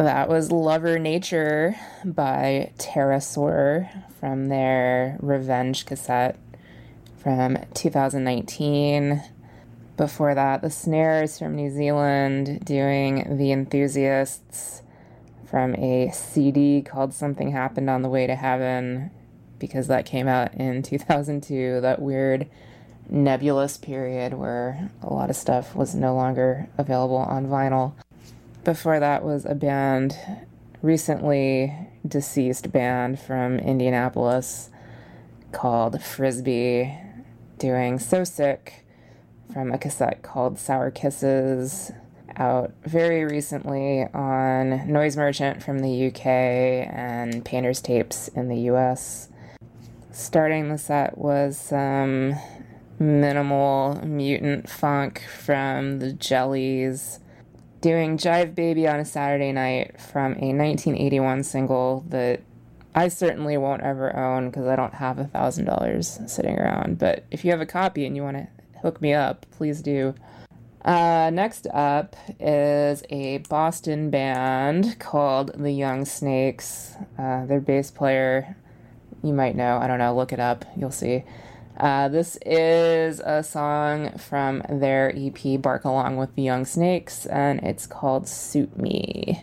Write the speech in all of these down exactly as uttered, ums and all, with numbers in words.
That was Lover Nature by Pterosaur from their Revenge cassette from two thousand nineteen. Before that, The Snares from New Zealand doing The Enthusiasts from a C D called Something Happened on the Way to Heaven, because that came out in two thousand two, that weird nebulous period where a lot of stuff was no longer available on vinyl. Before that was a band, recently deceased band from Indianapolis called Frisbee, doing So Sick from a cassette called Sour Kisses, out very recently on Noise Merchant from the U K and Painter's Tapes in the U S. Starting the set was some minimal mutant funk from the Jellies, doing Jive Baby on a Saturday Night from a nineteen eighty-one single that I certainly won't ever own because I don't have a thousand dollars sitting around. But if you have a copy and you want to hook me up, please do. Uh, next up is a Boston band called The Young Snakes. Uh, their bass player, you might know, I don't know, look it up, you'll see. Uh, this is a song from their E P Bark Along with the Young Snakes, and it's called Suit Me.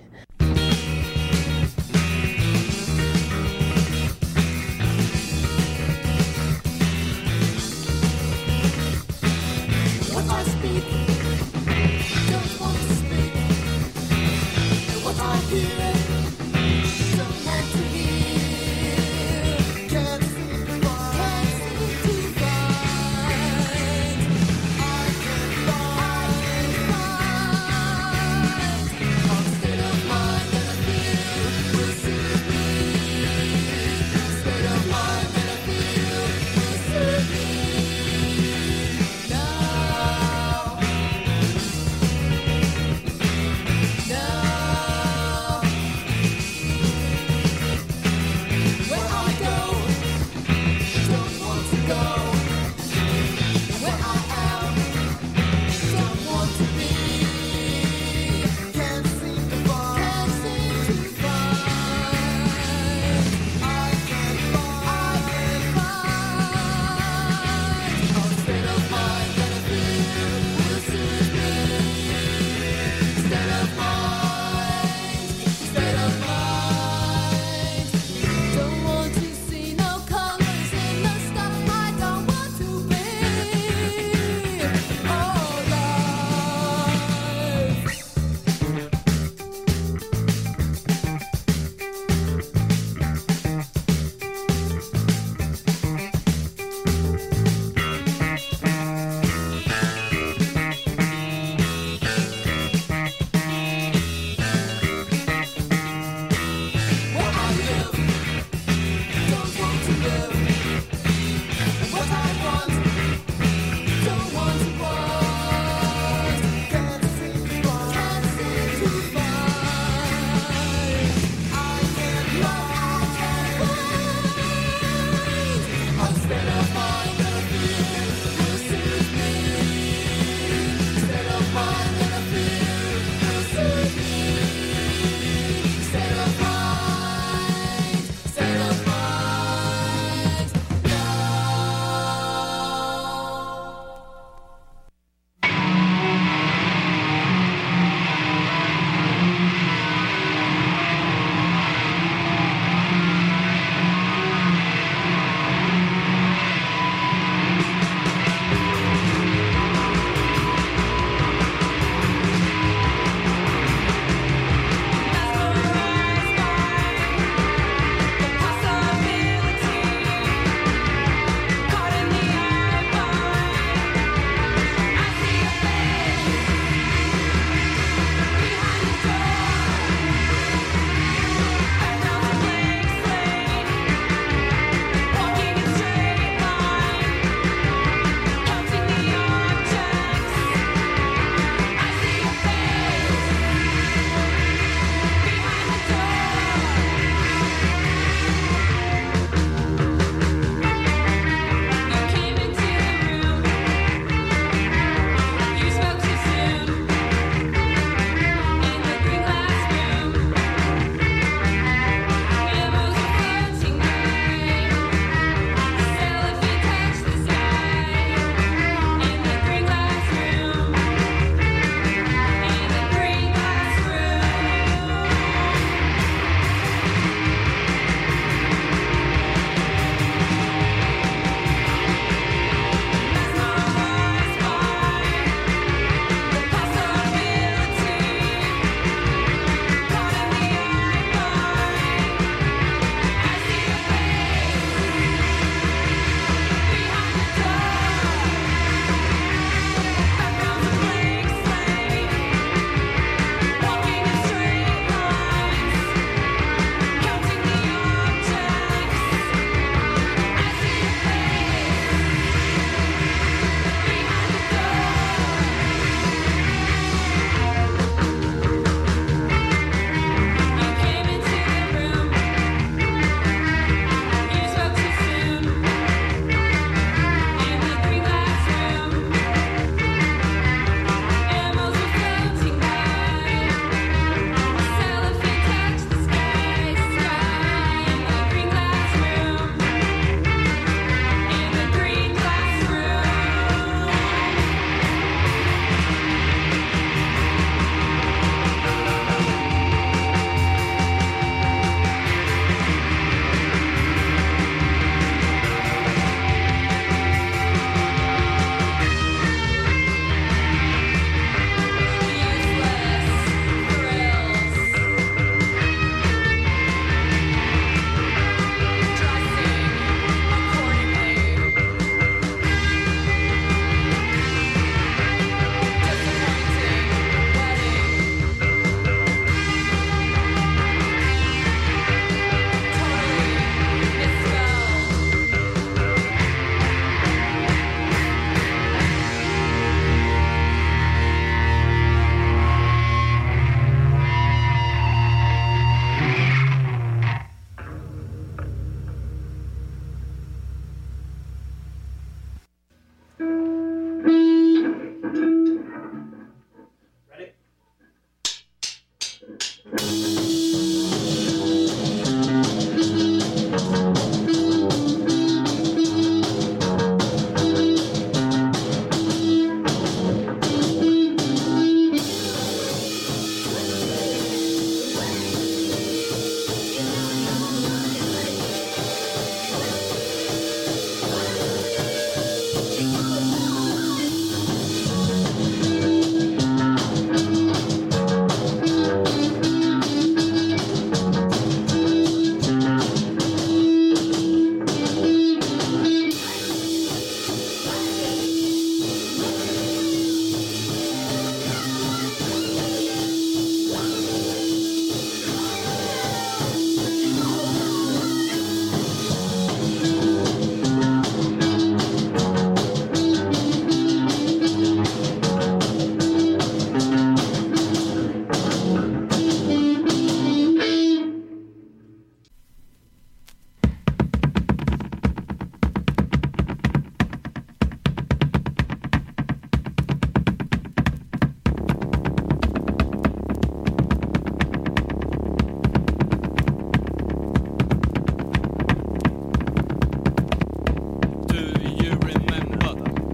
Instead of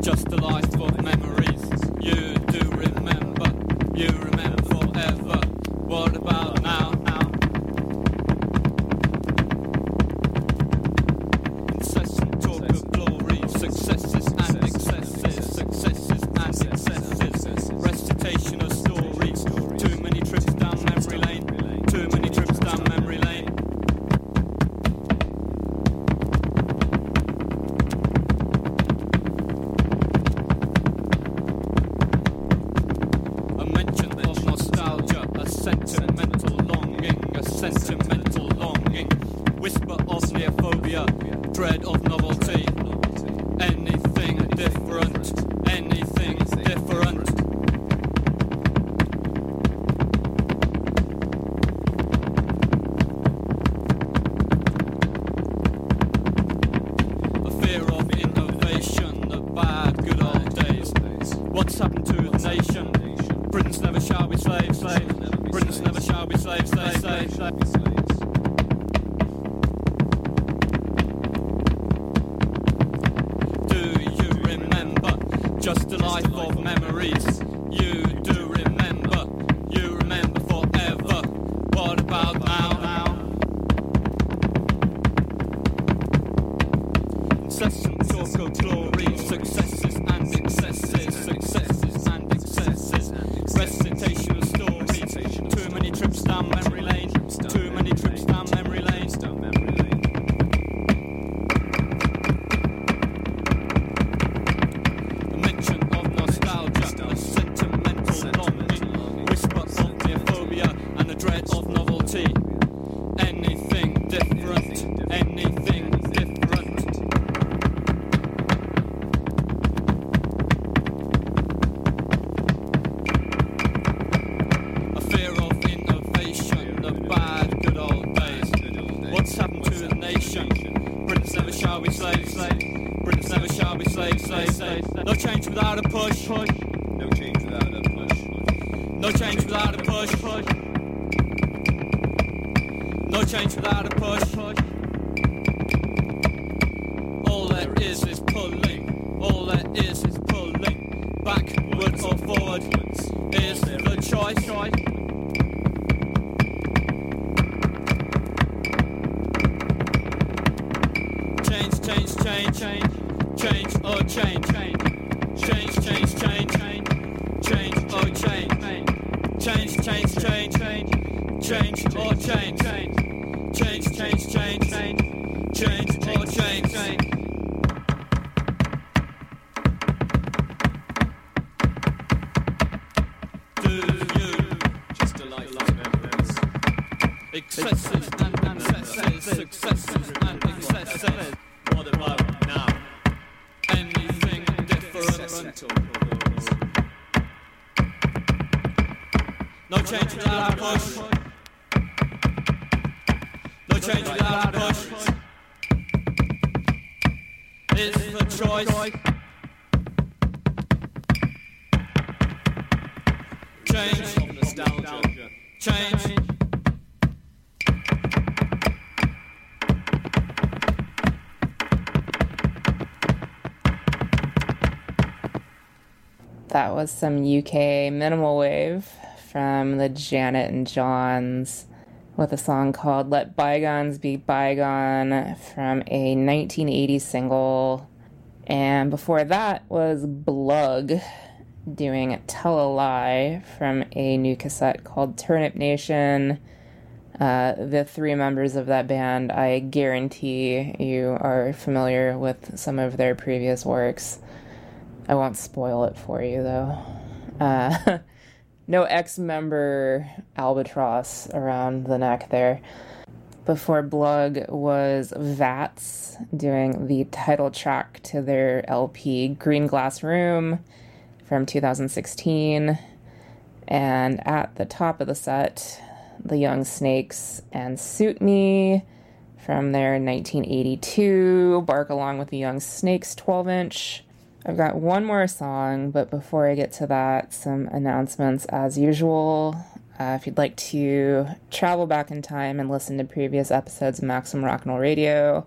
just a life of memories. You do remember, you remember forever. What about now? Now? Incessant talk of glory, successes and excesses, successes and excesses. Recitation of stories. Too many trips down memory lane. Too many trips down memory lane. A mention of nostalgia, a sentimental longing, a sentimental longing. Whisper of neophobia, dread of novelty. Anything different, anything different. A fear of innovation, the bad good old days. What's happened to the nation? Britons never shall be slaves, slaves. Britons never shall be slaves, slaves, slaves, slaves. Do you remember just a life of memories? You do remember, you remember forever. What about now? Now? Incessant talk of glory, successes and excesses, successes and excesses. Recitation of stories. Too many trips down memory lane. Too many trips down memory lane. A mention of nostalgia, a sentimental longing. Whisper of neophobia and the dread of novelty. Anything different, anything different. A fear of innovation, the bad good old days. What's happened to the nation? Britons never shall be slaves, slaves. Britons never shall be slaves, slaves, slaves. No change without a push, push. No change without a push. No change without a push, push. No change without a push, push. All there is is pulling. All there is is pulling. Backward or forward is the choice. Change, change, change, change, change, oh change, change, change, change, change, change, change, oh change, change, change, change, change, change, oh change, change, change, change, change, change, change, oh change, change. Do you Just a life of memories. excesses and ancestors, successes and excesses? What about now? Anything different? Incessant talk of glory. No change without a push. No change without a push. It's the choice. Change, Of nostalgia. change. That was some U K minimal wave from the Janet and Johns with a song called Let Bygones Be Bygone from a nineteen eighty single. And before that was Blug doing Tell a Lie from a new cassette called Turnip Nation. Uh, the three members of that band, I guarantee you are familiar with some of their previous works. I won't spoil it for you, though. Uh, no ex-member albatross around the neck there. Before Blug was Vats doing the title track to their L P Green Glass Room from two thousand sixteen. And at the top of the set, the Young Snakes and Suit Me from their nineteen eighty-two Bark Along with the Young Snakes twelve inch. I've got one more song, but before I get to that, some announcements as usual. Uh, if you'd like to travel back in time and listen to previous episodes of Maximum Rock and Roll Radio,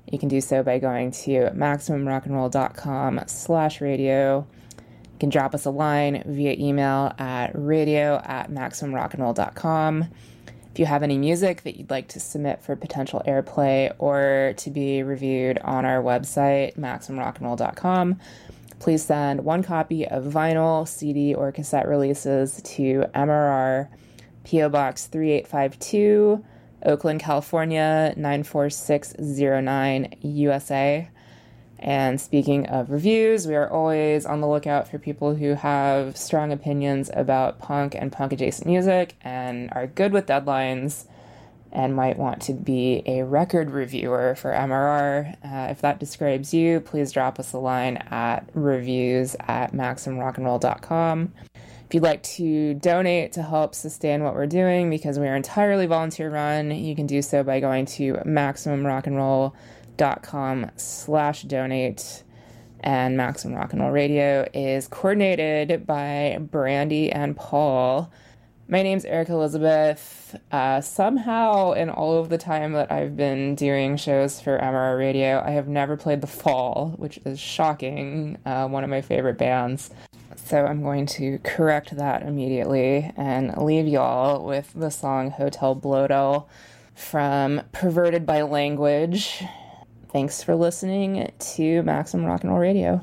You can do so by going to maximumrockandroll.com slash radio. You can drop us a line via email at radio at maximumrockandroll dot com. If you have any music that you'd like to submit for potential airplay or to be reviewed on our website, maximum rock and roll dot com, please send one copy of vinyl, C D, or cassette releases to M R R, P O Box three eight five two, Oakland, California, nine four six zero nine, U S A. And speaking of reviews, we are always on the lookout for people who have strong opinions about punk and punk-adjacent music and are good with deadlines and might want to be a record reviewer for M R R. Uh, if that describes you, please drop us a line at reviews at maximum rock and roll dot com. If you'd like to donate to help sustain what we're doing, because we are entirely volunteer run, you can do so by going to maximum rock and roll dot com slash donate. And Maximum Rock and Roll Radio is coordinated by Brandy and Paul. My name's Erica Elizabeth. Uh, somehow, in all of the time that I've been doing shows for M R R Radio, I have never played The Fall, which is shocking, uh, one of my favorite bands. So I'm going to correct that immediately and leave y'all with the song Hotel Bloedel from Perverted by Language. Thanks for listening to Maximum Rock and Roll Radio.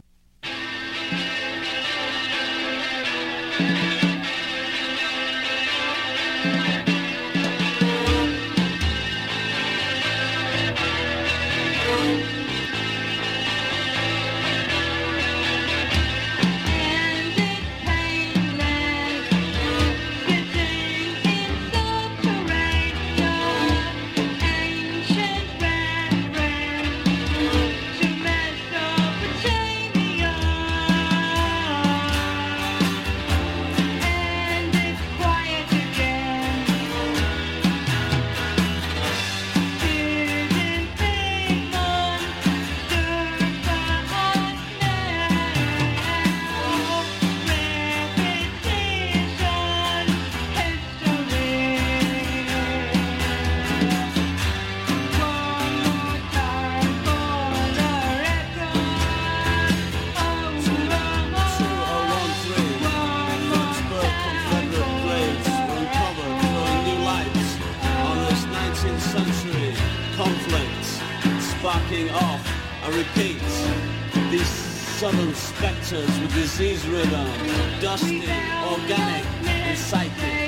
Southern spectres with disease rhythm, dusty, organic, and psychic.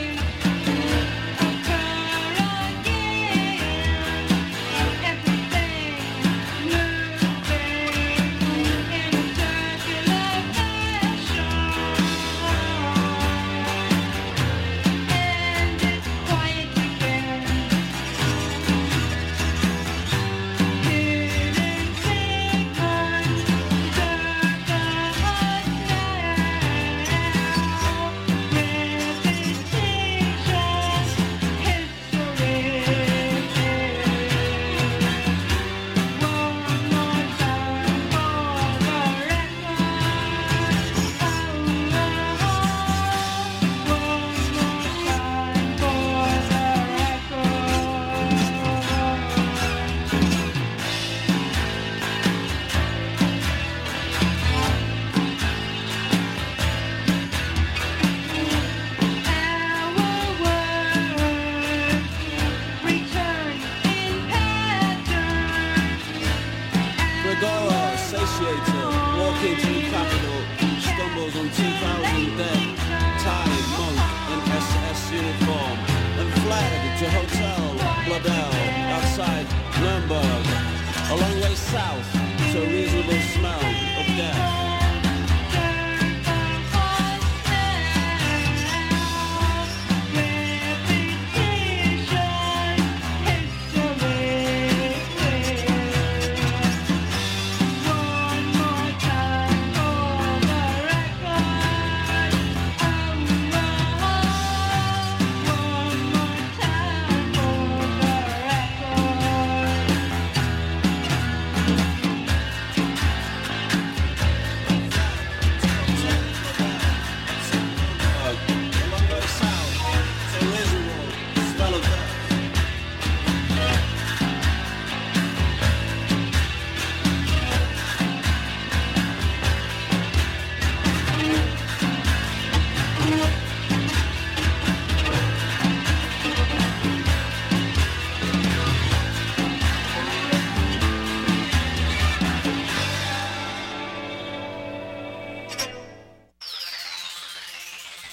Walking to the capital, stumbles on two thousand dead, Thai monk in S S uniform, and fled to Hotel Bloedel outside Nuremberg, a long way south to a reasonable smell of death.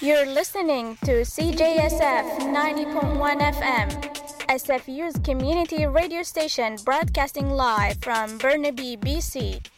You're listening to C J S F ninety point one F M, S F U's community radio station broadcasting live from Burnaby, B C.